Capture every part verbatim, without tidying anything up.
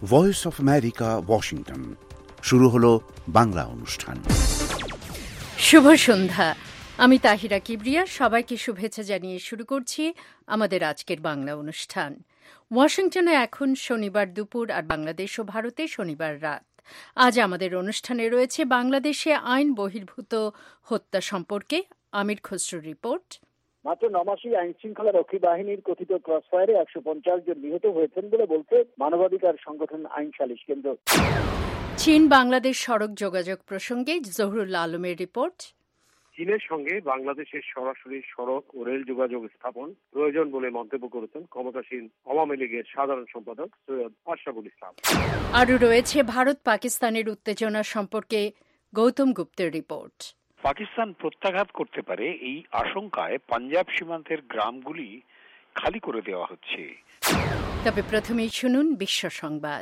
Voice of America, Washington. শুরু হলো বাংলা অনুষ্ঠান। শুভ সন্ধ্যা। আমি তাহিরা কিবরিয়া। সবাইকে শুভেচ্ছা জানিয়ে শুরু করছি আমাদের আজকের বাংলা অনুষ্ঠান। ওয়াশিংটনে এখন শনিবার দুপুর, আর বাংলাদেশ ও ভারতে শনিবার রাত। আজ আমাদের অনুষ্ঠানে রয়েছে বাংলাদেশে আইন বহির্ভূত হত্যা সম্পর্কে আমির খসরুর রিপোর্ট। মাত্র নমাসি আইন শৃঙ্খলা রক্ষী বাহিনীর কথিত ক্রসফায়ারে একশো পঞ্চাশ জন নিহত হয়েছেন বলে বলছে মানবাধিকার সংগঠন আইন সালিশ কেন্দ্র। চীন বাংলাদেশ সড়ক যোগাযোগ প্রসঙ্গে জহুরুল আলমের রিপোর্ট। চীনের সঙ্গে বাংলাদেশের সরাসরি সড়ক ও রেল যোগাযোগ স্থাপন প্রয়োজন বলে মন্তব্য করেছেন ক্ষমতাসীন আওয়ামী লীগের সাধারণ সম্পাদক সৈয়দ আশরাফুল ইসলাম। আরও রয়েছে ভারত পাকিস্তানের উত্তেজনা সম্পর্কে গৌতম গুপ্তের রিপোর্ট। পাকিস্তান প্রত্যাঘাত করতে পারে এই আশঙ্কায় পাঞ্জাব সীমান্তের গ্রামগুলি খালি করে দেওয়া হচ্ছে। তবে প্রথমেই শুনুন বিশ্ব সংবাদ।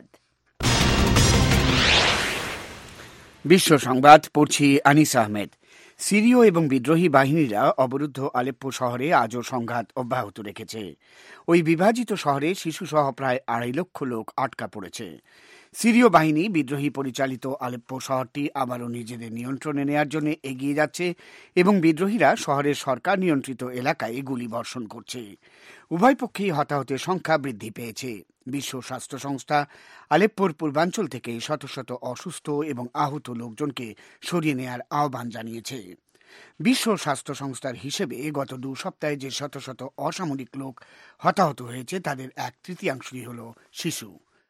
বিশ্ব সংবাদ পড়ছি আনিস আহমেদ। সিরীয় এবং বিদ্রোহী বাহিনীরা অবরুদ্ধ আলেপ্পো শহরে আজও সংঘাত অব্যাহত রেখেছে। ওই বিভাজিত শহরে শিশুসহ প্রায় আড়াই লক্ষ লোক আটকা পড়েছে। সিরীয় বাহিনী বিদ্রোহী পরিচালিত আলেপ্পো শহরটি আবারও নিজেদের নিয়ন্ত্রণে নেয়ার জন্য এগিয়ে যাচ্ছে এবং বিদ্রোহীরা শহরের সরকার নিয়ন্ত্রিত এলাকায় গুলি বর্ষণ করছে। উভয় পক্ষেই হতাহতের সংখ্যা বৃদ্ধি পেয়েছে। বিশ্ব স্বাস্থ্য সংস্থা আলেপ্পোর পূর্বাঞ্চল থেকে শত শত অসুস্থ এবং আহত লোকজনকে সরিয়ে নেয়ার আহ্বান জানিয়েছে। বিশ্ব স্বাস্থ্য সংস্থার হিসেবে গত দু সপ্তাহে যে শত শত অসামরিক লোক হতাহত হয়েছে তাদের এক তৃতীয়াংশই হল শিশু।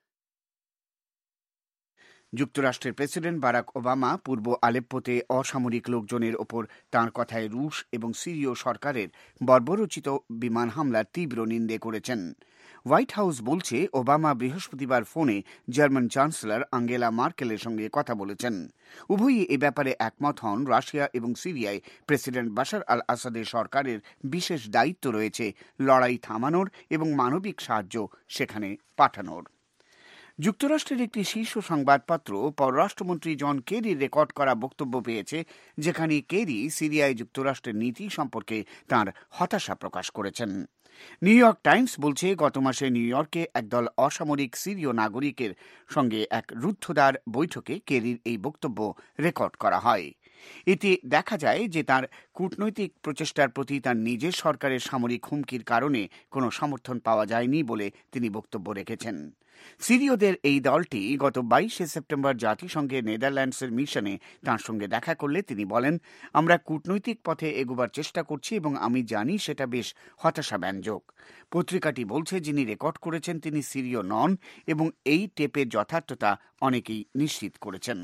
যুক্তরাষ্ট্রের প্রেসিডেন্ট বারাক ওবামা পূর্ব আলেপ্পোতে অসামরিক লোকজনের ওপর তাঁর কথায় রুশ এবং সিরীয় সরকারের বর্বরোচিত বিমান হামলার তীব্র নিন্দে করেছেন। হোয়াইট হাউস বলছে ওবামা বৃহস্পতিবার ফোনে জার্মান চ্যান্সেলর আঙ্গেলা মার্কেলের সঙ্গে কথা বলেছেন। উভয়ই এ ব্যাপারে একমত হন রাশিয়া এবং সিরিয়ায় প্রেসিডেন্ট বাশার আল আসাদের সরকারের বিশেষ দায়িত্ব রয়েছে লড়াই থামানোর এবং মানবিক সাহায্য সেখানে পাঠানোর। যুক্তরাষ্ট্রের একটি শীর্ষ সংবাদপত্র পররাষ্ট্রমন্ত্রী জন কেরির রেকর্ড করা বক্তব্য পেয়েছে, যেখানে কেরি সিরিয়ায় যুক্তরাষ্ট্রের নীতি সম্পর্কে তাঁর হতাশা প্রকাশ করেছেন। নিউ ইয়র্ক টাইমস বলছে, গত মাসে নিউ ইয়র্কে একদল অসামরিক সিরীয় নাগরিকের সঙ্গে এক রুদ্ধদ্বার বৈঠকে কেরির এই বক্তব্য রেকর্ড করা হয়। এতে দেখা যায় যে তার কূটনৈতিক প্রচেষ্টার প্রতি তার নিজের সরকারের সামরিক হুমকির কারণে কোনো সমর্থন পাওয়া যায়নি বলে তিনি বক্তব্য রেখেছেন। সিরীয়দের এই দলটি গত বাইশে সেপ্টেম্বর জাতিসংঘের নেদারল্যান্ডসের মিশনে তাঁর সঙ্গে দেখা করলে তিনি বলেন, আমরা কূটনৈতিক পথে এগোবার চেষ্টা করছি এবং আমি জানি সেটা বেশ হতাশাব্যঞ্জক। পত্রিকাটি বলছে, যিনি রেকর্ড করেছেন তিনি সিরীয় নন এবং এই টেপের যথার্থতা অনেকেই নিশ্চিত করেছেন।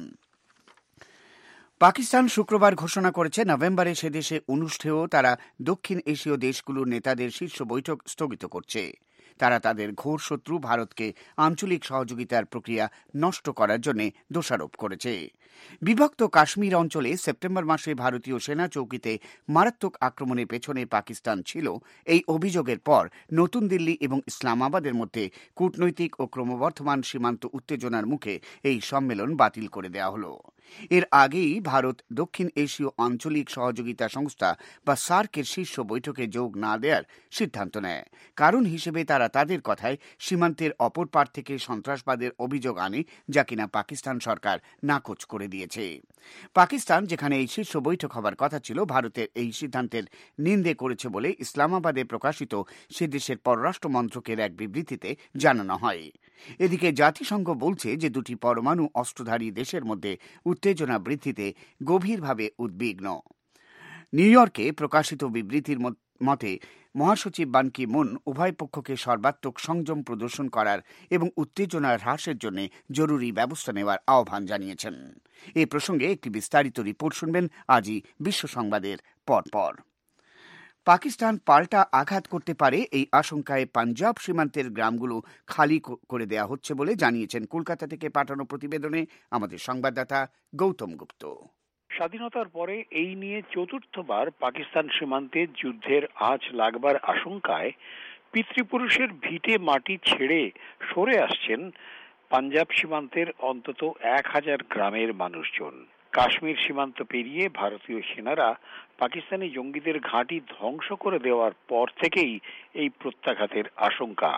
পাকিস্তান শুক্রবার ঘোষণা করেছে নভেম্বরে সে দেশে অনুষ্ঠেয় তারা দক্ষিণ এশীয় দেশগুলোর নেতাদের শীর্ষ বৈঠক স্থগিত করছে। তারা তাদের ঘোর শত্রু ভারতকে আঞ্চলিক সহযোগিতার প্রক্রিয়া নষ্ট করার জন্য দোষারোপ করেছে। বিভক্ত কাশ্মীর অঞ্চলে সেপ্টেম্বর মাসে ভারতীয় সেনা চৌকিতে মারাত্মক আক্রমণের পেছনে পাকিস্তান ছিল, এই অভিযোগের পর নতুন দিল্লি এবং ইসলামাবাদের মধ্যে কূটনৈতিক ও ক্রমবর্ধমান সীমান্ত উত্তেজনার মুখে এই সম্মেলন বাতিল করে দেওয়া হল। এর আগেই ভারত দক্ষিণ এশীয় আঞ্চলিক সহযোগিতা সংস্থা বা সার্কের শীর্ষ বৈঠকে যোগ না দেওয়ার সিদ্ধান্ত নেয়। কারণ হিসেবে তারা তাদের কথায় সীমান্তের অপর পার থেকে সন্ত্রাসবাদের অভিযোগ আনে, যা কিনা পাকিস্তান সরকার নাকচ করে দিয়েছে। পাকিস্তান, যেখানে এই শীর্ষ বৈঠক হবার কথা ছিল, ভারতের এই সিদ্ধান্তের নিন্দে করেছে বলে ইসলামাবাদে প্রকাশিত সে দেশের পররাষ্ট্র মন্ত্রকের এক বিবৃতিতে জানানো হয়। এদিকে জাতিসংঘ বলছে যে দুটি পরমাণু অস্ত্রধারী দেশের মধ্যে উত্তেজনা বৃদ্ধিতে গভীরভাবে উদ্বিগ্ন। নিউ ইয়র্কে প্রকাশিত বিবৃতির মতে মহাসচিব বান কি মুন উভয় পক্ষকে সর্বাত্মক সংযম প্রদর্শন করার এবং উত্তেজনা হ্রাসের জন্য জরুরি ব্যবস্থা নেওয়ার আহ্বান জানিয়েছেন। এ প্রসঙ্গে একটি বিস্তারিত রিপোর্ট শুনবেন আজই বিশ্ব সংবাদের পরপর। পাকিস্তান পাল্টা আঘাত করতে পারে, এই আশঙ্কায় পাঞ্জাব সীমান্তের গ্রামগুলো খালি করে দেওয়া হচ্ছে বলে জানিয়েছেন কলকাতা থেকে পাঠানো প্রতিবেদনে আমাদের সংবাদদাতা গৌতম গুপ্ত। স্বাধীনতার পরে এই নিয়ে চতুর্থবার পাকিস্তান সীমান্তে যুদ্ধের আঁচ লাগবার আশঙ্কায় পিতৃপুরুষের ভিটে মাটি ছেড়ে সরে আসছেন পাঞ্জাব সীমান্তের অন্তত এক হাজার গ্রামের মানুষজন। কাশ্মীর সীমান্ত পেরিয়ে ভারতীয় সেনারা পাকিস্তানি জঙ্গিদের ঘাঁটি ধ্বংস করে দেওয়ার পর থেকেই এই প্রত্যাঘাতের আশঙ্কা।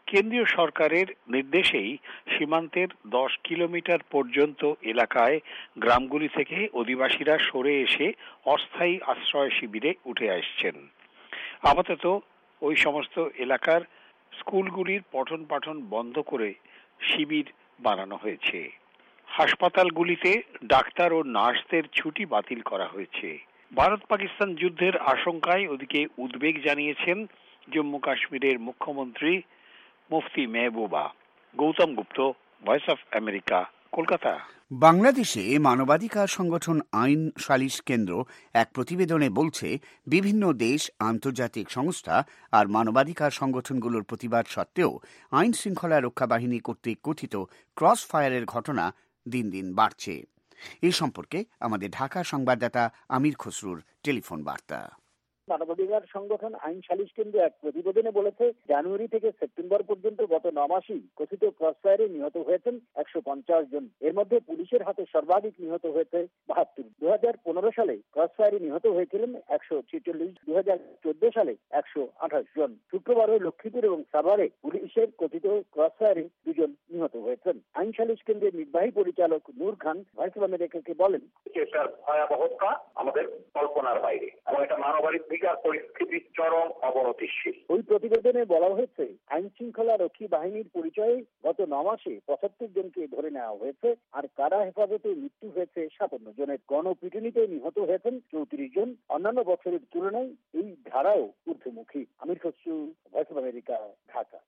কেন্দ্রীয় সরকারের নির্দেশেই সীমান্তের দশ কিলোমিটার পর্যন্ত এলাকায় গ্রামগুলি থেকে অধিবাসীরা সরে এসে অস্থায়ী আশ্রয় শিবিরে উঠে আসছেন। আপাতত ওই সমস্ত এলাকার স্কুলগুলির পঠন পাঠন বন্ধ করে শিবির বানানো হয়েছে। হাসপাতালগুলিতে ডাক্তার ও নার্সদের ছুটি বাতিল করা হয়েছে। ভারত পাকিস্তান যুদ্ধের আশঙ্কায় ওদিকে উদ্বেগ জানিয়েছেন জম্মু কাশ্মীরের মুখ্যমন্ত্রী Mufti Mehbooba. Gautam Gupta, voice of America, Kolkata. বাংলাদেশে মানবাধিকার সংগঠন আইন সালিশ কেন্দ্র এক প্রতিবেদনে বলছে, বিভিন্ন দেশ, আন্তর্জাতিক সংস্থা আর মানবাধিকার সংগঠনগুলোর প্রতিবাদ সত্ত্বেও আইন শৃঙ্খলা রক্ষা বাহিনী কর্তৃক কথিত ক্রস ফায়ারের ঘটনা দিন দিন বাড়ছে। এই সম্পর্কে আমাদের ঢাকা সংবাদদাতা আমির খসরুর টেলিফোন বার্তা। মানবাধিকার সংগঠন আইন সালিশ কেন্দ্র এক প্রতিবেদনে বলেছে, জানুয়ারি থেকে সেপ্টেম্বর পর্যন্ত গত ন মাসেই কথিত ক্রসফায়ারে নিহত হয়েছেন একশো পঞ্চাশ জন। এর মধ্যে পুলিশের হাতে সর্বাধিক নিহত হয়েছে বাহাত্তর। দু হাজার পনেরো সালে ক্রসফায়ারে নিহত হয়েছিলেন একশো ছেচল্লিশ, দু হাজার চোদ্দ সালে একশো আঠাশ জন। শুক্রবারও লক্ষ্মীপুর এবং সাভারে পুলিশের কথিত ক্রসফায়ারে দুজন নিহত হয়েছেন। আইন সালিশ কেন্দ্রের নির্বাহী পরিচালক নূর খান ভয়েস অফ আমেরিকাকে বলেন, এটার ভয়াবহতা আমাদের কল্পনার বাইরে এবং এটা মানবাধিকার পরিস্থিতি চরম অবনতিশীল। ওই প্রতিবেদনে বলা হয়েছে, আইন শৃঙ্খলা রক্ষী বাহিনীর পরিচয়ে গত ন মাসে পঁচাত্তর জনকে ধরে নেওয়া হয়েছে আর কারা হেফাজতে মৃত্যু হয়েছে সাতান্ন জনের। গণপিটুনিতে নিহত হয়েছেন চৌত্রিশ জন। অন্যান্য বছরের তুলনায় এই ধারাও ঊর্ধ্বমুখী। Amir Khasru, voice of America, Dhaka.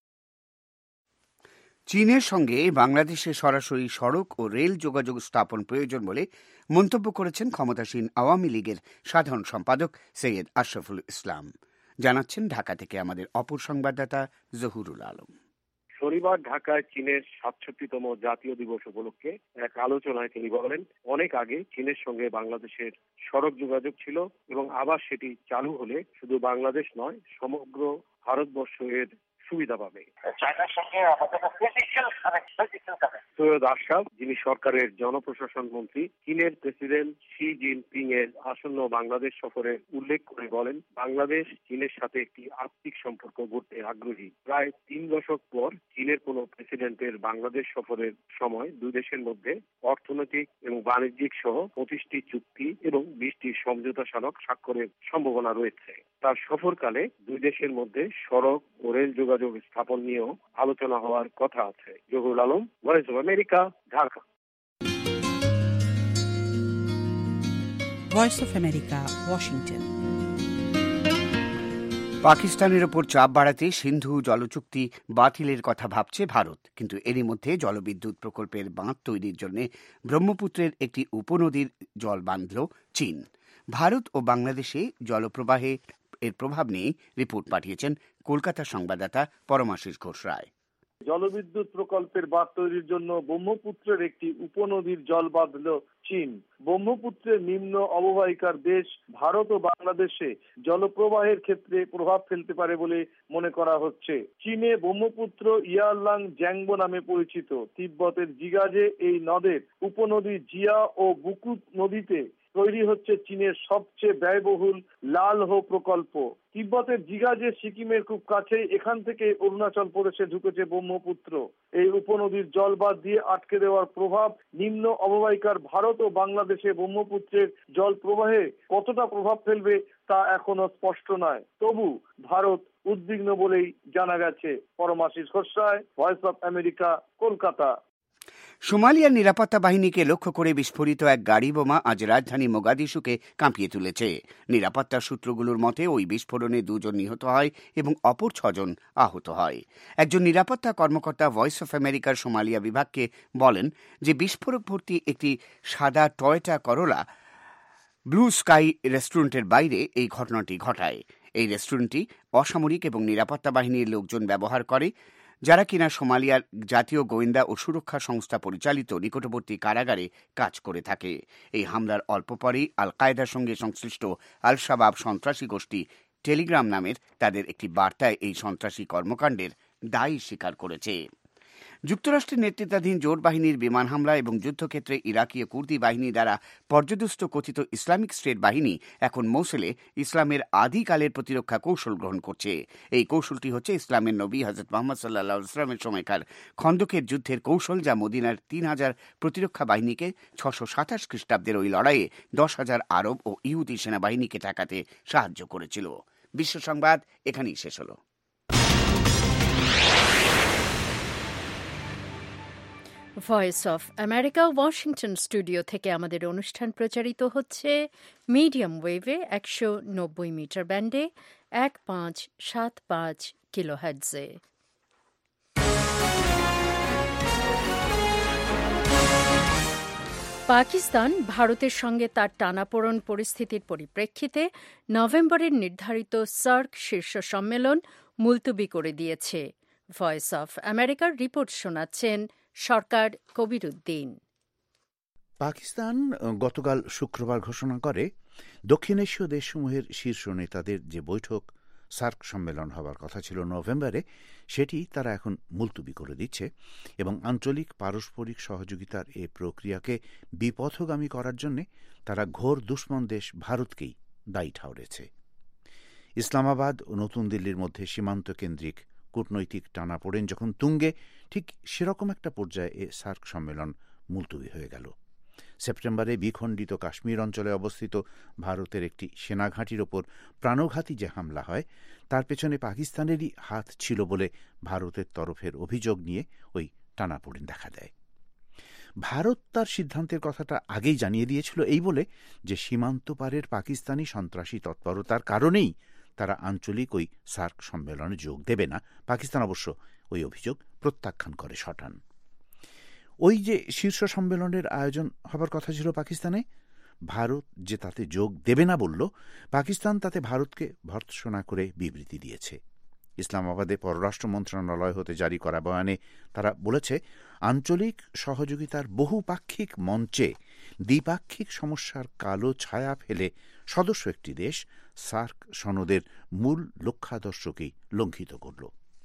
চীনের সঙ্গে বাংলাদেশের সরাসরি সড়ক ও রেল যোগাযোগ স্থাপন প্রয়োজন বলে মন্তব্য করেছেন ক্ষমতাসীন আওয়ামী লীগের সাধারণ সম্পাদক সৈয়দ আশরাফুল ইসলাম। জানাচ্ছেন ঢাকা থেকে আমাদের অপর সংবাদদাতা জহুরুল আলম। শনিবার ঢাকায় চীনের সাতষট্টিতম জাতীয় দিবস উপলক্ষে এক আলোচনায় তিনি বলেন, অনেক আগে চীনের সঙ্গে বাংলাদেশের সড়ক যোগাযোগ ছিল এবং আবার সেটি চালু হলে শুধু বাংলাদেশ নয়, সমগ্র ভারতবর্ষ এর সুবিধা পাবে। সৈয়দ আশরাফ, যিনি সরকারের জনপ্রশাসন মন্ত্রী, চীনের প্রেসিডেন্ট শি জিনপিং এর আসন্ন বাংলাদেশ সফরে উল্লেখ করে বলেন, বাংলাদেশ চীনের সাথে একটি আর্থিক সম্পর্ক গড়তে আগ্রহী। প্রায় তিন দশক পর চীনের কোন প্রেসিডেন্টের বাংলাদেশ সফরের সময় দুই দেশের মধ্যে অর্থনৈতিক এবং বাণিজ্যিক সহ পঁচিশটি চুক্তি এবং বিশটি সমঝোতা স্মারক স্বাক্ষরের সম্ভাবনা রয়েছে। তার সফরকালে দুই দেশের মধ্যে সড়ক ও রেল যোগাযোগ স্থাপন নিয়েও আলোচনা হওয়ার কথা আছে। Zahurul Alam, voice of America, Dhaka. Voice of America, Washington. পাকিস্তানের ওপর চাপ বাড়াতে সিন্ধু জলচুক্তি বাতিলের কথা ভাবছে ভারত, কিন্তু এরই মধ্যে জলবিদ্যুৎ প্রকল্পের বাঁধ তৈরির জন্য ব্রহ্মপুত্রের একটি উপনদীর জল বাঁধল চীন। ভারত ও বাংলাদেশে জলপ্রবাহে এর প্রভাব নিয়ে রিপোর্ট পাঠিয়েছেন কলকাতা সংবাদদাতা পরমাশিস ঘোষ রায়। জলবিদ্যুৎ প্রকল্পের বাঁধ তৈরির জন্য ব্রহ্মপুত্রের একটি উপনদীর জল বাঁধল চীন। ব্রহ্মপুত্রের নিম্ন অববাহিকার দেশ ভারত ও বাংলাদেশে জলপ্রবাহের ক্ষেত্রে প্রভাব ফেলতে পারে বলে মনে করা হচ্ছে। চীনে ব্রহ্মপুত্র ইয়ারলাং জ্যাংবো নামে পরিচিত। তিব্বতের জিগাজে এই নদের উপনদী জিয়া ও বুকুত নদীতে তৈরি হচ্ছে চীনের সবচেয়ে ব্যয়বহুল লালহো প্রকল্প। তিব্বতের জিগাজে সিকিমের খুব কাছেই এখান থেকে অরুণাচল প্রদেশে ঢুকেছে ব্রহ্মপুত্র। এই উপনদীর জল বাঁধ দিয়ে আটকে দেওয়ার প্রভাব নিম্ন অববাহিকার ভারত ও বাংলাদেশে ব্রহ্মপুত্রের জল প্রবাহে কতটা প্রভাব ফেলবে তা এখনো স্পষ্ট নয়। তবু ভারত উদ্বিগ্ন বলেই জানা গেছে। Paramashis Ghosh Roy, voice of America, Kolkata. সোমালিয়ার নিরাপত্তা বাহিনীকে লক্ষ্য করে বিস্ফোরিত এক গাড়ি বোমা আজ রাজধানী মোগাদিশুকে কাঁপিয়ে তুলেছে। নিরাপত্তা সূত্রগুলোর মতে ওই বিস্ফোরণে দুজন নিহত হয় এবং অপর ছজন আহত হয়। একজন নিরাপত্তা কর্মকর্তা ভয়েস অফ আমেরিকার সোমালিয়া বিভাগকে বলেন যে বিস্ফোরক ভর্তি একটি সাদা টয়োটা করোলা ব্লু স্কাই রেস্টুরেন্টের বাইরে এই ঘটনাটি ঘটায়। এই রেস্টুরেন্টটি অসামরিক এবং নিরাপত্তা বাহিনীর লোকজন ব্যবহার করে, যারা কিনা সোমালিয়ার জাতীয় গোয়েন্দা ও সুরক্ষা সংস্থা পরিচালিত নিকটবর্তী কারাগারে কাজ করে থাকে। এই হামলার অল্প পরেই আল কায়েদার সঙ্গে সংশ্লিষ্ট আল শাবাব সন্ত্রাসী গোষ্ঠী টেলিগ্রাম নামের তাদের একটি বার্তায় এই সন্ত্রাসী কর্মকাণ্ডের দায় স্বীকার করেছে। যুক্তরাষ্ট্রের নেতৃত্বাধীন জোট বাহিনীর বিমান হামলা এবং যুদ্ধক্ষেত্রে ইরাকি কুর্দি বাহিনী দ্বারা পর্যদস্ত কথিত ইসলামিক স্টেট বাহিনী এখন মৌসুলে ইসলামের আদিকালের প্রতিরক্ষা কৌশল গ্রহণ করছে। এই কৌশলটি হচ্ছে ইসলামের নবী হযরত মুহাম্মদ সাল্লাল্লাহু আলাইহি ওয়াসাল্লামের সময়কার খন্দকের যুদ্ধের কৌশল, যা মদিনার তিন হাজার প্রতিরক্ষা বাহিনীকে ছশো সাতাশ খ্রিস্টাব্দের ওই লড়াইয়ে দশ হাজার আরব ও ইহুদি সেনাবাহিনীকে ঠেকাতে সাহায্য করেছিল। বিশ্ব সংবাদ এখানেই শেষ হলো। Voice of America Washington studio থেকে আমাদের অনুষ্ঠান প্রচারিত হচ্ছে মিডিয়াম ওয়েভে একশো নব্বই মিটার ব্যান্ডে এক পাঁচ সাত পাঁচ কিলোহার্টজে। পাকিস্তান ভারতের সঙ্গে তার টানাপোড়েন পরিস্থিতির পরিপ্রেক্ষিতে নভেম্বরের নির্ধারিত সার্ক শীর্ষ সম্মেলন মুলতবি করে দিয়েছে। ভয়েস অফ আমেরিকার রিপোর্ট শোনাচ্ছেন সরকার কবির উদ্দিন। পাকিস্তান গতকাল শুক্রবার ঘোষণা করে দক্ষিণ এশীয় দেশসমূহের শীর্ষ নেতাদের যে বৈঠক সার্ক সম্মেলন হবার কথা ছিল নভেম্বরে, সেটি তারা এখন মুলতবি করে দিচ্ছে এবং আঞ্চলিক পারস্পরিক সহযোগিতার এ প্রক্রিয়াকে বিপথগামী করার জন্য তারা ঘোর দুশ্মন দেশ ভারতকেই দায়ী ঠাউরেছে। ইসলামাবাদ ও নতুন দিল্লির মধ্যে সীমান্ত কেন্দ্রিক কূটনৈতিক টানাপোড়েন যখন তুঙ্গে, ঠিক সেরকম একটা পর্যায়ে এ সার্ক সম্মেলন মুলতবি হয়ে গেল। সেপ্টেম্বরে বিখণ্ডিত কাশ্মীর অঞ্চলে অবস্থিত ভারতের একটি সেনাঘাঁটির ওপর প্রাণঘাতী যে হামলা হয়, তার পেছনে পাকিস্তানেরই হাত ছিল বলে ভারতের তরফের অভিযোগ নিয়ে ওই টানাপোড়েন দেখা দেয়। ভারত তার সিদ্ধান্তের কথাটা আগেই জানিয়ে দিয়েছিল এই বলে যে সীমান্ত পারের পাকিস্তানি সন্ত্রাসী তৎপরতার কারণেই তারা আঞ্চলিক ওই সার্ক সম্মেলনে যোগ দেবে না। পাকিস্তান অবশ্য ওই অভিযোগ প্রত্যাখ্যান করে শটান। ওই যে শীর্ষ সম্মেলনের আয়োজন হবার কথা ছিল পাকিস্তানে, ভারত যে তাতে যোগ দেবে না বলল, পাকিস্তান তাতে ভারতকে ভর্ৎসনা করে বিবৃতি দিয়েছে। ইসলামাবাদে পররাষ্ট্র মন্ত্রণালয় হতে জারি করা বয়ানে তারা বলেছে, আঞ্চলিক সহযোগিতার বহুপাক্ষিক মঞ্চে দ্বিপাক্ষিক সমস্যার কালো ছায়া ফেলে সদস্য একটি দেশ সার্ক সনদের মূল লক্ষ্যাদর্শকেই লঙ্ঘিত করল।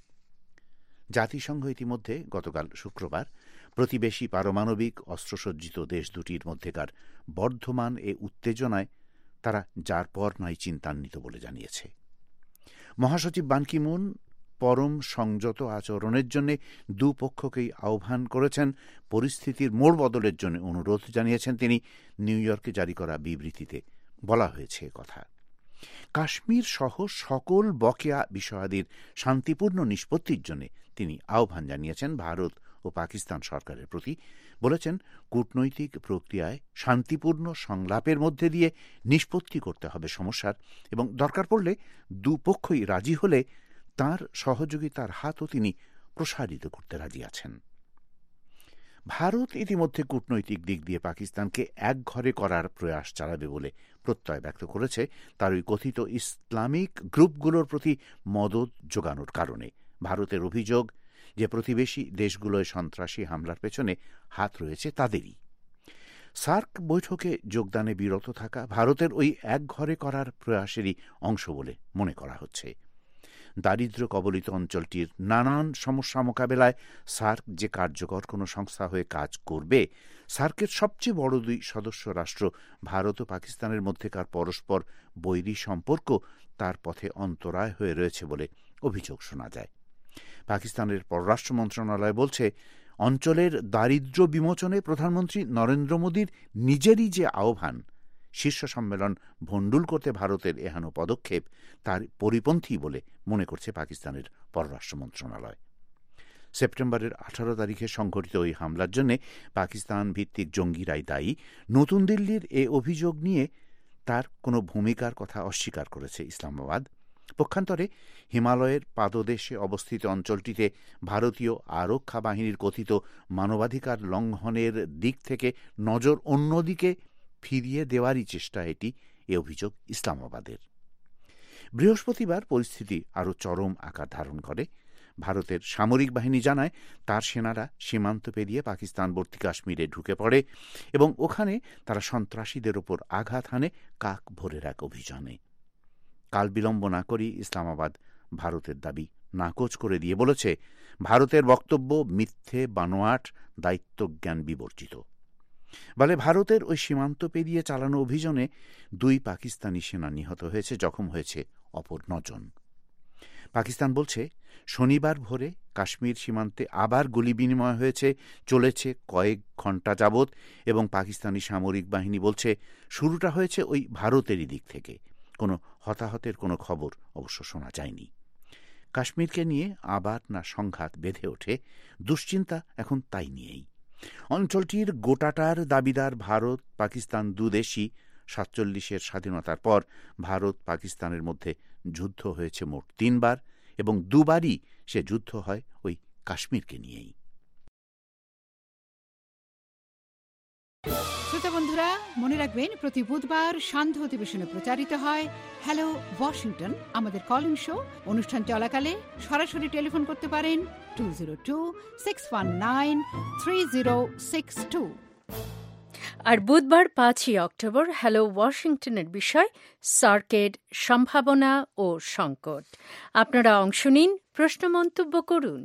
জাতিসংঘ ইতিমধ্যে গতকাল শুক্রবার প্রতিবেশী পারমাণবিক অস্ত্রসজ্জিত দেশ দুটির মধ্যেকার বর্ধমান এ উত্তেজনায় তারা যার পর নাই চিন্তান্বিত বলে জানিয়েছে। মহাসচিব বান কি মুন পরম সংযত আচরণের জন্য দুপক্ষকেই আহ্বান করেছেন, পরিস্থিতির মোড় বদলের জন্য অনুরোধ জানিয়েছেন তিনি। নিউ ইয়র্কে জারি করা বিবৃতিতে বলা হয়েছে কথা। কাশ্মীর সহ সকল বকেয়া বিষয়াদির শান্তিপূর্ণ নিষ্পত্তির জন্য তিনি আহ্বান জানিয়েছেন ভারত ও পাকিস্তান সরকারের প্রতি। বলেছেন, কূটনৈতিক প্রক্রিয়ায় শান্তিপূর্ণ সংলাপের মধ্যে দিয়ে নিষ্পত্তি করতে হবে সমস্যার, এবং দরকার পড়লে দুপক্ষই রাজি হলে তাঁর সহযোগিতার হাতও তিনি প্রসারিত করতে রাজি আছেন। ভারত ইতিমধ্যে কূটনৈতিক দিক দিয়ে পাকিস্তানকে একঘরে করার প্রয়াস চালাবে বলে প্রত্যয় ব্যক্ত করেছে, তার ওই কথিত ইসলামিক গ্রুপগুলোর প্রতি মদদ যোগানোর কারণে। ভারতের অভিযোগ যে প্রতিবেশী দেশগুলোয় সন্ত্রাসী হামলার পেছনে হাত রয়েছে তাদেরই। সার্ক বৈঠকে যোগদানে বিরত থাকা ভারতের ওই একঘরে করার প্রয়াসেরই অংশ বলে মনে করা হচ্ছে। দারিদ্র্য কবলিত অঞ্চলটির নানান সমস্যা মোকাবেলায় সার্ক যে কার্যকর কোনো সংস্থা হয়ে কাজ করবে, সার্কের সবচেয়ে বড় দুই সদস্য রাষ্ট্র ভারত ও পাকিস্তানের মধ্যেকার পরস্পর বৈরী সম্পর্ক তার পথে অন্তরায় হয়ে রয়েছে বলে অভিযোগ শোনা যায়। পাকিস্তানের পররাষ্ট্র মন্ত্রণালয় বলছে, অঞ্চলের দারিদ্র্য বিমোচনে প্রধানমন্ত্রী নরেন্দ্র মোদীর নিজেরই যে আহ্বান, শীর্ষ সম্মেলন ভণ্ডুল করতে ভারতের এহেন পদক্ষেপ তার পরিপন্থী বলে মনে করছে পাকিস্তানের পররাষ্ট্র মন্ত্রণালয়। সেপ্টেম্বরের আঠারো তারিখে সংঘটিত ওই হামলার জন্য পাকিস্তান ভিত্তিক জঙ্গিরাই দায়ী। নতুন দিল্লির এ অভিযোগ নিয়ে তার কোনো ভূমিকার কথা অস্বীকার করেছে ইসলামাবাদ। পক্ষান্তরে হিমালয়ের পাদদেশে অবস্থিত অঞ্চলটিতে ভারতীয় আরক্ষা বাহিনীর কথিত মানবাধিকার লঙ্ঘনের দিক থেকে নজর অন্যদিকে ফিরিয়ে দেওয়ারই চেষ্টা এটি, এ অভিযোগ ইসলামাবাদের। বৃহস্পতিবার পরিস্থিতি আরও চরম আকার ধারণ করে। ভারতের সামরিক বাহিনী জানায়, তার সেনারা সীমান্ত পেরিয়ে পাকিস্তানবর্তী কাশ্মীরে ঢুকে পড়ে এবং ওখানে তারা সন্ত্রাসীদের ওপর আঘাত হানে কাক ভোরের এক অভিযানে। কাল বিলম্ব না করেই ইসলামাবাদ ভারতের দাবি নাকচ করে দিয়ে বলেছে, ভারতের বক্তব্য মিথ্যে, বানোয়াট, দায়িত্বজ্ঞান বিবর্জিত। বলে, ভারতের ওই সীমান্ত পেরিয়ে চালানো অভিযানে দুই পাকিস্তানি সেনা নিহত হয়েছে, জখম হয়েছে অপর নজন। পাকিস্তান বলছে, শনিবার ভোরে কাশ্মীর সীমান্তে আবার গুলি বিনিময় হয়েছে, চলেছে কয়েক ঘণ্টা যাবৎ, এবং পাকিস্তানি সামরিক বাহিনী বলছে শুরুটা হয়েছে ওই ভারতেরই দিক থেকে। কোনো হতাহতের কোনো খবর অবশ্য শোনা যায়নি। কাশ্মীরকে নিয়ে আবার না সংঘাত বেঁধে ওঠে, দুশ্চিন্তা এখন তাই নিয়েই। অঞ্চলটির গোটাটার দাবিদার ভারত, পাকিস্তান দুদেশই। সাতচল্লিশের স্বাধীনতার পর ভারত পাকিস্তানের মধ্যে যুদ্ধ হয়েছে মোট তিনবার, এবং দুবারই সে যুদ্ধ হয় ওই কাশ্মীরকে নিয়েই। শ্রোতা বন্ধুরা, মনে রাখবেন, প্রতি বুধবার সান্ধ্য অধিবেশনে প্রচারিত হয় হ্যালো ওয়াশিংটন, আমাদের কল ইন শো। অনুষ্ঠান চলাকালে সরাসরি টেলিফোন করতে পারেন two zero two six one nine three zero six two. আর বুধবার পাঁচই অক্টোবর হ্যালো ওয়াশিংটনের বিষয় সার্কের সম্ভাবনা ও সংকট। আপনারা অংশ নিন, প্রশ্ন মন্তব্য করুন।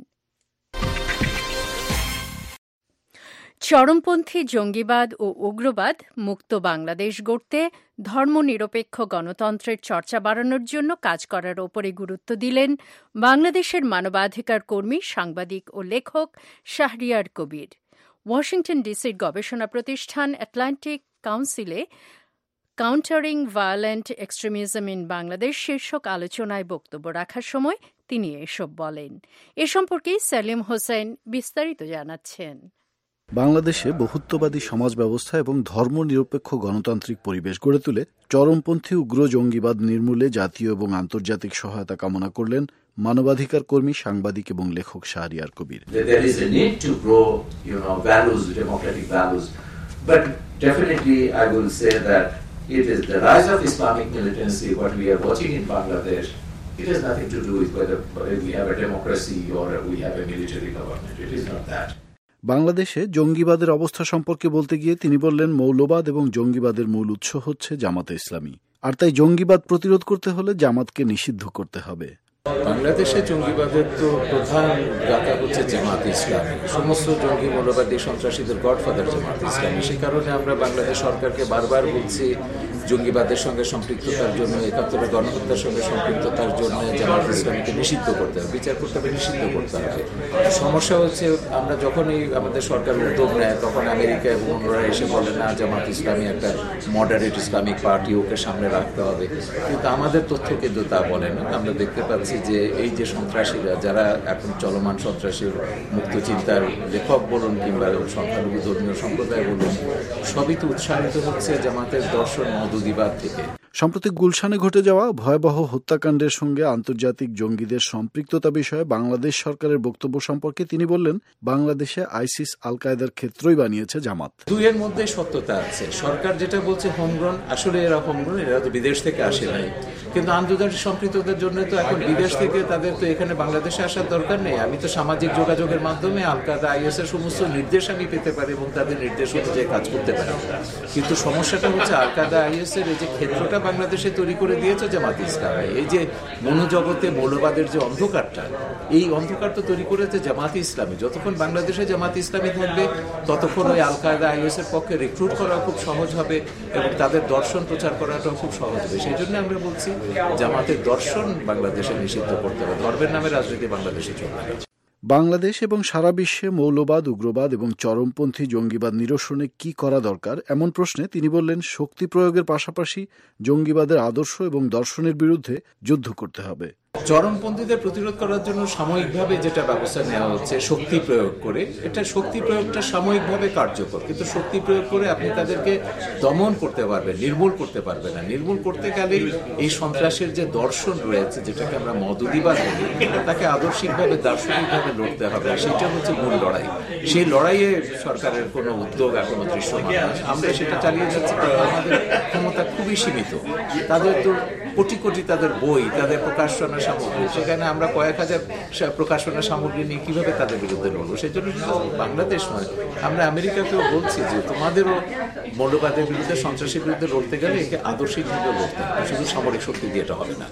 চরমপন্থী জঙ্গিবাদ ও উগ্রবাদ মুক্ত বাংলাদেশ গড়তে ধর্মনিরপেক্ষ গণতন্ত্রের চর্চা বাড়ানোর জন্য কাজ করার ওপরে গুরুত্ব দিলেন বাংলাদেশের মানবাধিকার কর্মী, সাংবাদিক ও লেখক শাহরিয়ার কবির। ওয়াশিংটন ডিসির গবেষণা প্রতিষ্ঠান অ্যাটলান্টিক কাউন্সিলে countering violent extremism in Bangladesh শীর্ষক আলোচনায় বক্তব্য রাখার সময় তিনি এসব বলেন। এ সম্পর্কে সেলিম হোসেন বিস্তারিত জানাচ্ছেন। বাংলাদেশে বহুত্ববাদী সমাজ ব্যবস্থা এবং ধর্মনিরপেক্ষ গণতান্ত্রিক পরিবেশ গড়ে তুলে চরমপন্থী উগ্র জঙ্গিবাদ নির্মূলে জাতীয় এবং আন্তর্জাতিক সহায়তা কামনা করলেন মানবাধিকার কর্মী, সাংবাদিক এবং লেখক Shahriar Kabir. There is a need to grow, you know, values, democratic values, but definitely I will say that it is the rise of Islamic militancy, what we are watching in Bangladesh. It has nothing to do with whether we have a democracy or we have a military government. It is not that. বাংলাদেশে জঙ্গিবাদের অবস্থা সম্পর্কে বলতে গিয়ে তিনি বললেন, মৌলবাদ এবং জঙ্গিবাদের মূল উৎস হচ্ছে জামাতে ইসলামী, আর তাই জঙ্গিবাদ প্রতিরোধ করতে হলে জামাতকে নিষিদ্ধ করতে হবে। বাংলাদেশে জঙ্গিবাদের তো প্রধান দাতা হচ্ছে জামাত ইসলামী। সমস্ত জঙ্গি মৌলবাদী সন্ত্রাসীদের গডফাদার জামাত ইসলামী। সে কারণে আমরা বাংলাদেশ সরকারকে বারবার বলছি জঙ্গিবাদের সঙ্গে সম্পৃক্ততার জন্য, একাত্তরের গণহত্যার সঙ্গে সম্পৃক্ততার জন্য জামাত ইসলামীকে নিষিদ্ধ করতে হবে, বিচার করতে হবে, নিষিদ্ধ করতে হবে। সমস্যা হচ্ছে, আমরা যখনই আমাদের সরকার উদ্যোগ নেয় তখন আমেরিকা এবং অন্যরা এসে বলে না জামাত ইসলামী একটা মডারেট ইসলামিক পার্টি, ওকে সামনে রাখতে হবে। কিন্তু আমাদের তথ্য কিন্তু তা বলে না। আমরা দেখতে পাচ্ছি যে এই যে সন্ত্রাসীরা, যারা এখন চলমান সন্ত্রাসীর মুক্ত চিন্তার লেখক বলুন কিংবা সংখ্যালঘু ধর্মীয় সম্প্রদায় বলুন, সবই তো উৎসাহিত হচ্ছে জামাতের দর্শন মওদুদিবাদ থেকে। সম্প্রতি গুলশানে ঘটে যাওয়া ভয়াবহ হত্যাকাণ্ডের সঙ্গে আন্তর্জাতিক জঙ্গিদের সম্পৃক্ততা বিষয়ে বাংলাদেশ সরকারের বক্তব্য সম্পর্কে তিনি বললেন, বাংলাদেশে আইসিস আল কায়েদার ক্ষেত্রই বানিয়েছে জামাত। দুইয়ের মধ্যে সত্যতা আছে। সরকার যেটা বলছে হোমগ্রন, আসলে এরা হোমগ্রন, এরা তো বিদেশ থেকে আসে নাই। কিন্তু আন্তর্জাতিক সম্পৃক্ততার জন্য তো এখন বিদেশ থেকে তাদের তো এখানে বাংলাদেশে আসার দরকার নেই। আমি তো সামাজিক যোগাযোগের মাধ্যমে আল কায়েদা, আইএস এর সমস্ত নির্দেশ আমি পেতে পারি এবং তাদের নির্দেশ অনুযায়ী কাজ করতে পারি। কিন্তু সমস্যাটা হচ্ছে আল কায়েদা, আইএস এর এই যে ক্ষেত্রটা বাংলাদেশে তৈরি করে দিয়েছে জামাত ইসলামী। এই যে মনোজগতে মৌলবাদের যে অন্ধকারটা, এই অন্ধকার তো তৈরি করেছে জামাত ইসলামী। যতক্ষণ বাংলাদেশে জামাত ইসলামী থাকবে ততক্ষণ ওই আল কায়েদা, আইএস এর পক্ষে রিক্রুট করা খুব সহজ হবে এবং তাদের দর্শন প্রচার করাটাও খুব সহজ হবে। সেই জন্য আমরা বলছি জামাতের দর্শন বাংলাদেশে নিষিদ্ধ করতে হবে। ধর্মের নামে রাজনীতি বাংলাদেশে চলবে না। বাংলাদেশ এবং সারা বিশ্বে মৌলবাদ, উগ্রবাদ এবং চরমপন্থী জঙ্গিবাদ নিরসনে কি করা দরকার, এমন প্রশ্নে তিনি বললেন, শক্তি প্রয়োগের পাশাপাশি জঙ্গিবাদের আদর্শ এবং দর্শনের বিরুদ্ধে যুদ্ধ করতে হবে। চরমপন্থীদের প্রতিরোধ করার জন্য সাময়িকভাবে যেটা ব্যবস্থা নেওয়া হচ্ছে শক্তি প্রয়োগ করে, এটা শক্তি প্রয়োগটা সাময়িকভাবে কার্যকর, কিন্তু শক্তি প্রয়োগ করে আপনি তাদেরকে দমন করতে পারবেন, নির্মূল করতে পারবেন না। নির্মূল করতে গেলে এই সন্ত্রাসের যে দর্শন রয়েছে, যেটাকে আমরা মওদুদিবাদ বলি, তাকে আদর্শিকভাবে দার্শনিকভাবে লড়তে হবে। আর সেটা হচ্ছে মূল লড়াই। সেই লড়াইয়ে সরকারের কোনো উদ্যোগ এখনো দৃশ্যমান নয়। আমরা সেটা চালিয়ে যাচ্ছি, কারণ আমাদের ক্ষমতা খুবই সীমিত। তাদের তো কোটি কোটি তাদের বই, তাদের প্রকাশনা সামগ্রী, সেখানে আমরা কয়েক হাজার প্রকাশনা সামগ্রী নিয়ে কিভাবে তাদের বিরুদ্ধে লড়বো? সেই জন্য কিন্তু বাংলাদেশ নয়, আমরা আমেরিকাকেও বলছি যে তোমাদেরও মৌলবাদের বিরুদ্ধে, সন্ত্রাসীর বিরুদ্ধে লড়তে গেলে একে আদর্শিকভাবে লড়তে হবে, শুধু সামরিক শক্তি দিয়ে এটা হবে না।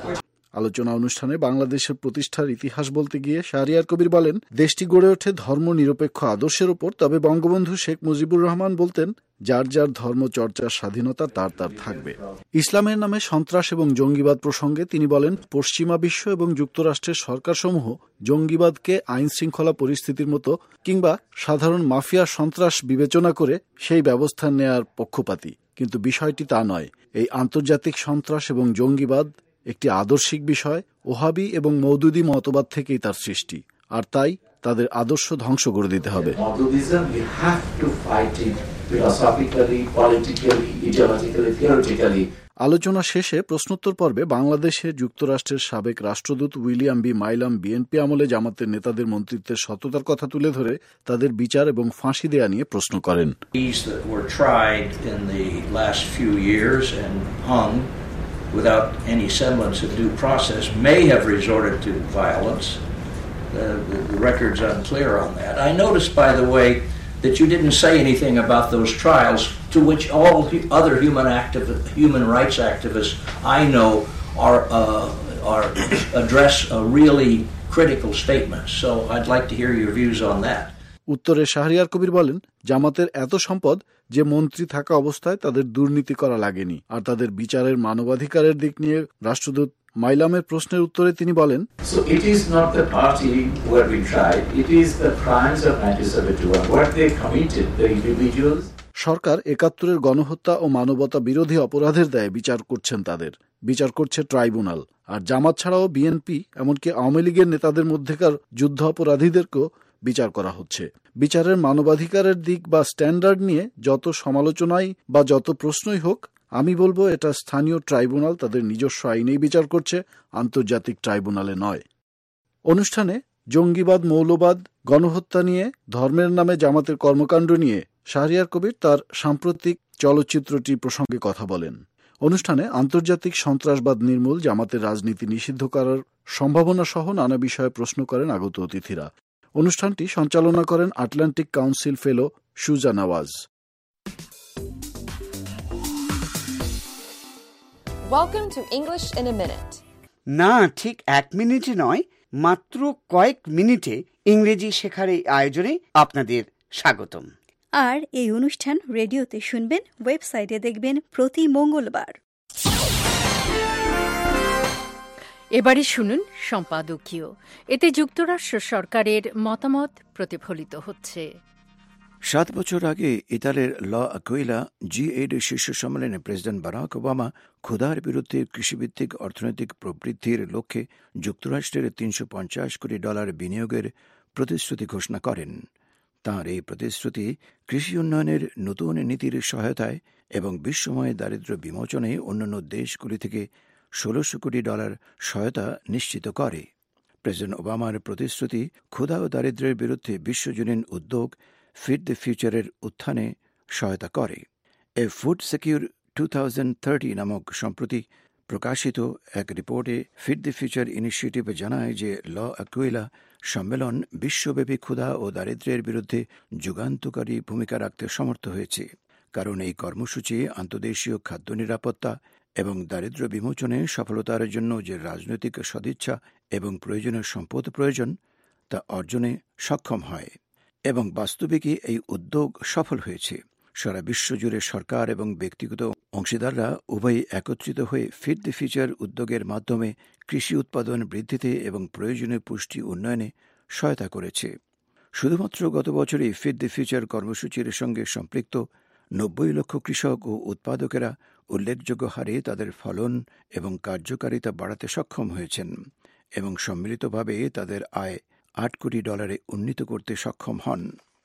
আলোচনা অনুষ্ঠানে বাংলাদেশের প্রতিষ্ঠার ইতিহাস বলতে গিয়ে শাহরিয়ার কবির বলেন, দেশটি গড়ে ওঠে ধর্ম নিরপেক্ষ আদর্শের উপর। তবে বঙ্গবন্ধু শেখ মুজিবুর রহমান বলতেন, যার যার ধর্ম চর্চার স্বাধীনতা তার তার থাকবে। ইসলামের নামে সন্ত্রাস এবং জঙ্গিবাদ প্রসঙ্গে তিনি বলেন, পশ্চিমা বিশ্ব এবং যুক্তরাষ্ট্রের সরকারসমূহ জঙ্গিবাদকে আইন শৃঙ্খলা পরিস্থিতির মতো কিংবা সাধারণ মাফিয়া সন্ত্রাস বিবেচনা করে সেই ব্যবস্থা নেয়ার পক্ষপাতী, কিন্তু বিষয়টি তা নয়। এই আন্তর্জাতিক সন্ত্রাস এবং জঙ্গিবাদ একটি আদর্শিক বিষয়। ওহাবি এবং মওদুদি মতবাদ থেকেই তার সৃষ্টি, আর তাই তাদের আদর্শ ধ্বংস করে দিতে হবে। আলোচনা শেষে প্রশ্নোত্তর পর্বে বাংলাদেশে যুক্তরাষ্ট্রের সাবেক রাষ্ট্রদূত উইলিয়াম বি মাইলাম বিএনপি আমলে জামাতের নেতাদের মন্ত্রিত্বের সততার কথা তুলে ধরে তাদের বিচার এবং ফাঁসি দেয়া নিয়ে প্রশ্ন করেন। without any semblance of due process may have resorted to violence. The, the, the record's unclear on that. I noticed, by the way, that you didn't say anything about those trials to which all other human activ- human rights activists I know are uh, are address a really critical statement. So I'd like to hear your views on that. উত্তরে শাহরিয়ার কবির বলেন, জামাতের এত সম্পদ যে মন্ত্রী থাকা অবস্থায় তাদের দুর্নীতি করা লাগেনি। আর তাদের বিচারের মানবাধিকারের দিক নিয়ে রাষ্ট্রদূত মাইলামের প্রশ্নের উত্তরে তিনি বলেন, So it is not the party who have been tried, it is the crimes of nineteen seventy-one, what they committed, the individuals. সরকার একাত্তরের গণহত্যা ও মানবতা বিরোধী অপরাধের দায়ে বিচার করছেন, তাদের বিচার করছে ট্রাইব্যুনাল। আর জামাত ছাড়াও বিএনপি এমনকি আওয়ামী লীগের নেতাদের মধ্যেকার যুদ্ধ অপরাধীদেরকেও বিচার করা হচ্ছে। বিচারের মানবাধিকারের দিক বা স্ট্যান্ডার্ড নিয়ে যত সমালোচনাই বা যত প্রশ্নই হোক, আমি বলবো এটা স্থানীয় ট্রাইব্যুনাল তাদের নিজস্ব আইনেই বিচার করছে, আন্তর্জাতিক ট্রাইব্যুনালে নয়। অনুষ্ঠানে জঙ্গিবাদ, মৌলবাদ, গণহত্যা নিয়ে, ধর্মের নামে জামাতের কর্মকাণ্ড নিয়ে শাহরিয়ার কবির তার সাম্প্রতিক চলচ্চিত্রটি প্রসঙ্গে কথা বলেন। অনুষ্ঠানে আন্তর্জাতিক সন্ত্রাসবাদ নির্মূল, জামাতের রাজনীতি নিষিদ্ধ করার সম্ভাবনা সহ নানা বিষয়ে প্রশ্ন করেন আগত অতিথিরা। অনুষ্ঠানটি সঞ্চালনা করেন Atlantic council fellow Shuja Nawaz. Welcome to English in a minute. না, ঠিক এক মিনিটে নয়, মাত্র কয়েক মিনিটে ইংরেজি শেখার এই আয়োজনে আপনাদের স্বাগতম। আর এই অনুষ্ঠান রেডিওতে শুনবেন, ওয়েবসাইটে দেখবেন প্রতি মঙ্গলবার। এবারে শুনুন সম্পাদকীয়। এতে যুক্তরাষ্ট্র সরকারের মতামত প্রতিফলিত হচ্ছে। সাত বছর আগে ইতালির ল আকুইলা জি এইট শীর্ষ সম্মেলনে প্রেসিডেন্ট বারাক ওবামা ক্ষুধার বিরুদ্ধে কৃষিভিত্তিক অর্থনৈতিক প্রবৃদ্ধির লক্ষ্যে যুক্তরাষ্ট্রের তিনশো পঞ্চাশ কোটি ডলার বিনিয়োগের প্রতিশ্রুতি ঘোষণা করেন। তাঁর এই প্রতিশ্রুতি কৃষি উন্নয়নের নতুন নীতির সহায়তায় এবং বিশ্বময় দারিদ্র্য বিমোচনে অন্যান্য দেশগুলি থেকে ষোলোশো কোটি ডলার সহায়তা নিশ্চিত করে। প্রেসিডেন্ট ওবামার প্রতিশ্রুতি ক্ষুধা ও দারিদ্র্যের বিরুদ্ধে বিশ্বজনীন উদ্যোগ ফিড দ্য ফিউচারের উত্থানে সহায়তা করে। A food secure two thousand thirty নামক সম্প্রতি প্রকাশিত এক রিপোর্টে ফিড দ্য ফিউচার ইনিশিয়েটিভ জানায় যে ল আকুইলা সম্মেলন বিশ্বব্যাপী ক্ষুধা ও দারিদ্র্যের বিরুদ্ধে যুগান্তকারী ভূমিকা রাখতে সমর্থ হয়েছে, কারণ এই কর্মসূচি আন্তর্দেশীয় খাদ্য নিরাপত্তা এবং দারিদ্র্য বিমোচনে সফলতার জন্য যে রাজনৈতিক সদিচ্ছা এবং প্রয়োজনীয় সম্পদ প্রয়োজন তা অর্জনে সক্ষম হয়, এবং বাস্তবিকই এই উদ্যোগ সফল হয়েছে। সারা বিশ্বজুড়ে সরকার এবং ব্যক্তিগত অংশীদাররা উভয়ই একত্রিত হয়ে ফিড দ্য ফিউচার উদ্যোগের মাধ্যমে কৃষি উৎপাদন বৃদ্ধিতে এবং প্রয়োজনীয় পুষ্টি উন্নয়নে সহায়তা করেছে। শুধুমাত্র গত বছরই ফিড দ্য ফিউচার কর্মসূচির সঙ্গে সম্পৃক্ত নব্বই লক্ষ কৃষক ও উৎপাদকেরা উল্লেখযোগ্য হারে তাদের ফলন এবং কার্যকারিতা বাড়াতে সক্ষম হয়েছেন এবং সম্মিলিতভাবে তাদের আয় আট কোটি ডলারে উন্নীত করতে সক্ষম হন।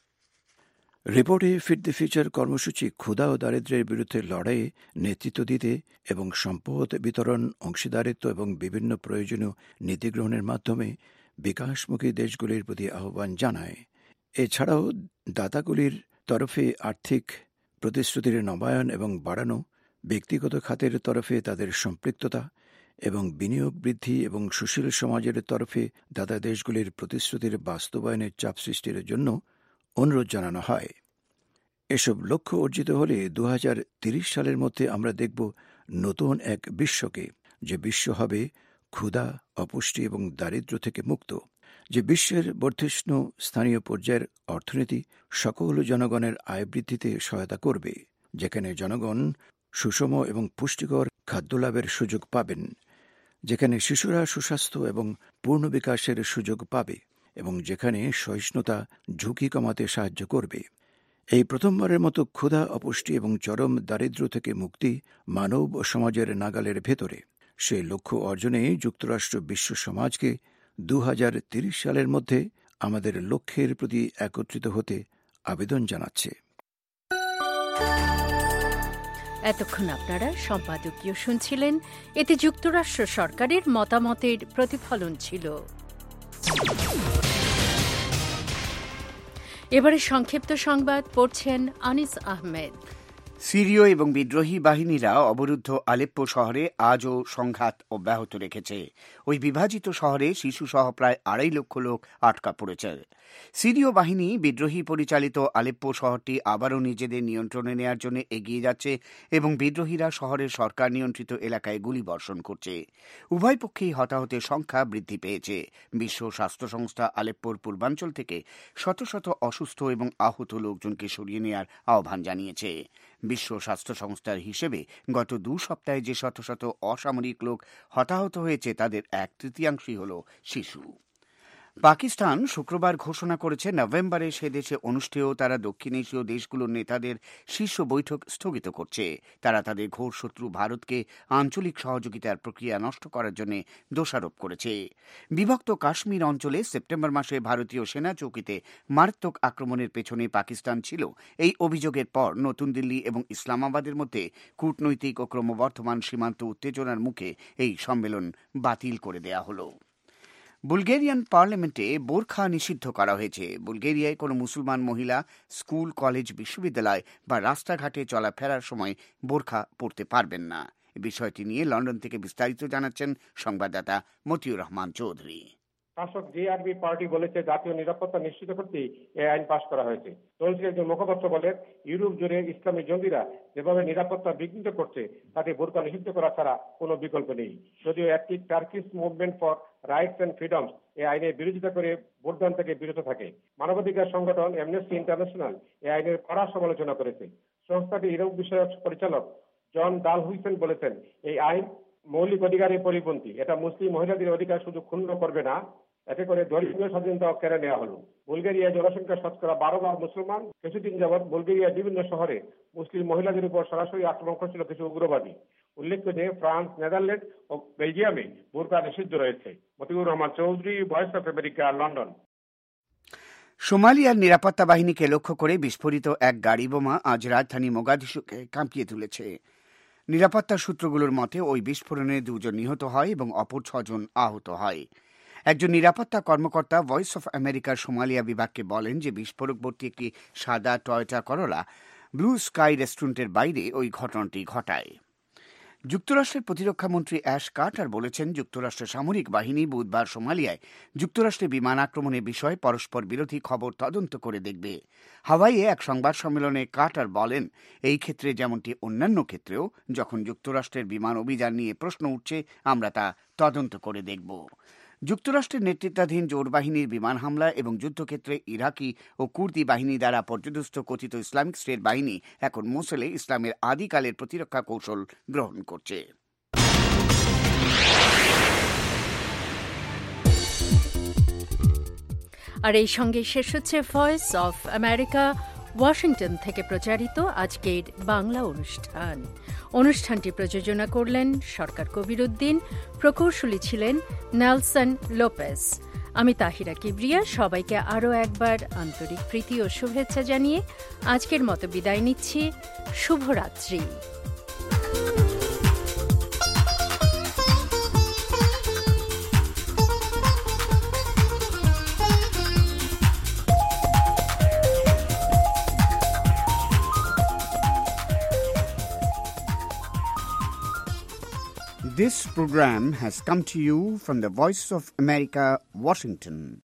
রিপোর্টে ফিড দ্য ফিউচার কর্মসূচি ক্ষুধা ও দারিদ্র্যের বিরুদ্ধে লড়াইয়ে নেতৃত্ব দিতে এবং সম্পদ বিতরণ, অংশীদারিত্ব এবং বিভিন্ন প্রয়োজনীয় নীতি গ্রহণের মাধ্যমে বিকাশমুখী দেশগুলির প্রতি আহ্বান জানায়। এছাড়াও দাতাগুলির তরফে আর্থিক প্রতিশ্রুতির নবায়ন এবং বাড়ানো, ব্যক্তিগত খাতের তরফে তাদের সম্পৃক্ততা এবং বিনিয়োগ বৃদ্ধি এবং সুশীল সমাজের তরফে দাতা দেশগুলির প্রতিশ্রুতির বাস্তবায়নের চাপ সৃষ্টির জন্য অনুরোধ জানানো হয়। এসব লক্ষ্য অর্জিত হলে দু হাজার তিরিশ সালের মধ্যে আমরা দেখব নতুন এক বিশ্বকে, যে বিশ্ব হবে ক্ষুধা, অপুষ্টি এবং দারিদ্র্য থেকে মুক্ত, যে বিশ্বের বর্ধিষ্ণু স্থানীয় পর্যায়ের অর্থনীতি সকল জনগণের আয় বৃদ্ধিতে সহায়তা করবে, যেখানে জনগণ সুষম এবং পুষ্টিকর খাদ্য লাভের সুযোগ পাবেন, যেখানে শিশুরা সুস্বাস্থ্য এবং পূর্ণ বিকাশের সুযোগ পাবে এবং যেখানে সহিষ্ণুতা ঝুঁকি কমাতে সাহায্য করবে। এই প্রথমবারের মতো ক্ষুধা, অপুষ্টি এবং চরম দারিদ্র্য থেকে মুক্তি মানব সমাজের নাগালের ভেতরে। সেই লক্ষ্য অর্জনে যুক্তরাষ্ট্র বিশ্ব সমাজকে দু হাজার তিরিশ সালের মধ্যে আমাদের লক্ষ্যের প্রতি একত্রিত হতে আবেদন জানাচ্ছে। এতক্ষণ আপনারা সম্পাদকীয় শুনছিলেন। এতে যুক্তরাষ্ট্র সরকারের মতামতের প্রতিফলন ছিল। এবারে সংক্ষিপ্ত সংবাদ পড়ছেন আনিস আহমেদ। সিরীয় এবং বিদ্রোহী বাহিনীরা অবরুদ্ধ আলেপ্পো শহরে আজও সংঘাত অব্যাহত রেখেছে। ওই বিভাজিত শহরে শিশুসহ প্রায় আড়াই লক্ষ লোক আটকা পড়েছে। সিরীয় বাহিনী বিদ্রোহী পরিচালিত আলেপ্পো শহরটি আবারও নিজেদের নিয়ন্ত্রণে নেয়ার জন্য এগিয়ে যাচ্ছে এবং বিদ্রোহীরা শহরের সরকার নিয়ন্ত্রিত এলাকায় গুলিবর্ষণ করছে। উভয় পক্ষেই হতাহতের সংখ্যা বৃদ্ধি পেয়েছে। বিশ্ব স্বাস্থ্য সংস্থা আলেপ্পোর পূর্বাঞ্চল থেকে শত শত অসুস্থ এবং আহত লোকজনকে সরিয়ে নেয়ার আহ্বান জানিয়েছে। বিশ্ব স্বাস্থ্য সংস্থার হিসেবে গত দু সপ্তাহে যে শত শত অসামরিক লোক হতাহত হয়েছে তাদের এক তৃতীয়াংশই হল শিশু। পাকিস্তান শুক্রবার ঘোষণা করেছে নভেম্বরে সে দেশে অনুষ্ঠেয় তারা দক্ষিণ এশীয় দেশগুলোর নেতাদের শীর্ষ বৈঠক স্থগিত করছে। তারা তাদের ঘোর শত্রু ভারতকে আঞ্চলিক সহযোগিতার প্রক্রিয়া নষ্ট করার জন্য দোষারোপ করেছে। বিভক্ত কাশ্মীর অঞ্চলে সেপ্টেম্বর মাসে ভারতীয় সেনা চৌকিতে মারাত্মক আক্রমণের পেছনে পাকিস্তান ছিল। এই অভিযোগের পর নতুন দিল্লি এবং ইসলামাবাদের মধ্যে কূটনৈতিক ও ক্রমবর্ধমান সীমান্ত উত্তেজনার মুখে এই সম্মেলন বাতিল করে দেয়া হল। বুলগেরিয়ান পার্লামেন্টে বোরখা নিষিদ্ধ করা হয়েছে। বুলগেরিয়ায় কোনো মুসলমান মহিলা স্কুল, কলেজ, বিশ্ববিদ্যালয় বা রাস্তাঘাটে চলাফেরার সময় বোরখা পরতে পারবেন না। বিষয়টি নিয়ে লন্ডন থেকে বিস্তারিত জানাচ্ছেন সংবাদদাতা মতিউর রহমান চৌধুরী। শাসক জেআরবি পার্টি বলেছে জাতীয় নিরাপত্তা নিশ্চিত করতেই এই আইন পাশ করা হয়েছে। দলটির একজন মুখপাত্র বলেন, ইউরোপ জুড়ে ইসলামী জঙ্গিরা যেভাবে নিরাপত্তা বিঘ্নিত করছে তাতে বোরকা নিষিদ্ধ করা ছাড়া কোনো বিকল্প নেই। যদিও একটি Turkish movement for rights and freedoms এই আইনের বিরোধিতা করে ভোটদান থেকে বিরত থাকে। মানবাধিকার সংগঠন অ্যামনেস্টি ইন্টারন্যাশনাল এই আইনের কড়া সমালোচনা করেছে। সংস্থাটি ইউরোপ বিষয়ক পরিচালক জন ডালহুইসেন বলেছেন, এই আইন মৌলিক অধিকারের পরিপন্থী। এটা মুসলিম মহিলাদের অধিকার শুধু ক্ষুণ্ণ করবে না, এতে করে ধর্মীয় স্বাধীনতাও কেড়ে নেওয়া হলো। বুলগেরিয়ার জনসংখ্যা শতকরা বারো ভাগ মুসলমান। কিছুদিন যাবৎ বুলগেরিয়ার বিভিন্ন শহরে মুসলিম মহিলাদের উপর সরাসরি আক্রমণ করছিল কিছু উগ্রবাদী। উল্লেখ্য যে ফ্রান্স, নেদারল্যান্ড ও বেলজিয়ামে বোরকা নিষিদ্ধ রয়েছে। Matiur Rahman Chowdhury, voice of America, London. সোমালিয়ার নিরাপত্তা বাহিনীকে লক্ষ্য করে বিস্ফোরিত এক গাড়ি বোমা আজ রাজধানী মোগাদিশুকে কাঁপিয়ে তুলেছে। নিরাপত্তা সূত্রগুলোর মতে ওই বিস্ফোরণে দুজন নিহত হয় এবং অপর ছজন আহত হয়। একজন নিরাপত্তা কর্মকর্তা ভয়েস অফ আমেরিকার সোমালিয়া বিভাগকে বলেন যে বিস্ফোরকবর্তী একটি সাদা টয়োটা করোলা ব্লু স্কাই রেস্টুরেন্টের বাইরে ওই ঘটনাটি ঘটায়। যুক্তরাষ্ট্রের প্রতিরক্ষামন্ত্রী অ্যাশ কার্টার বলেছেন, যুক্তরাষ্ট্রের সামরিক বাহিনী বুধবার সোমালিয়ায় যুক্তরাষ্ট্রের বিমান আক্রমণের বিষয়ে পরস্পর বিরোধী খবর তদন্ত করে দেখবে। হাওয়াইয়ে এক সংবাদ সম্মেলনে কার্টার বলেন, এই ক্ষেত্রে যেমনটি অন্যান্য ক্ষেত্রেও যখন যুক্তরাষ্ট্রের বিমান অভিযান নিয়ে প্রশ্ন উঠছে আমরা তা তদন্ত করে দেখব। যুক্তরাষ্ট্রের নেতৃত্বাধীন জোট বাহিনীর বিমান হামলা এবং যুদ্ধক্ষেত্রে ইরাকি ও কুর্দি বাহিনী দ্বারা পর্যদস্ত কথিত ইসলামিক স্টেট বাহিনী এখন মোসেলে ইসলামের আদিকালের প্রতিরক্ষা কৌশল গ্রহণ করছে। আর এই সঙ্গে শেষ হচ্ছে ভয়েস অফ আমেরিকা ওয়াশিংটন থেকে প্রচারিত আজকের বাংলা অনুষ্ঠান। অনুষ্ঠানটি প্রযোজনা করলেন সরকার কবির উদ্দিন, প্রকৌশলী ছিলেন নেলসন লোপেস। আমি তাহিরা কিবরিয়া সবাইকে আরও একবার আন্তরিক প্রীতি ও শুভেচ্ছা জানিয়ে আজকের মতো বিদায় নিচ্ছি। শুভরাত্রি। This program has come to you from the Voice of America, Washington.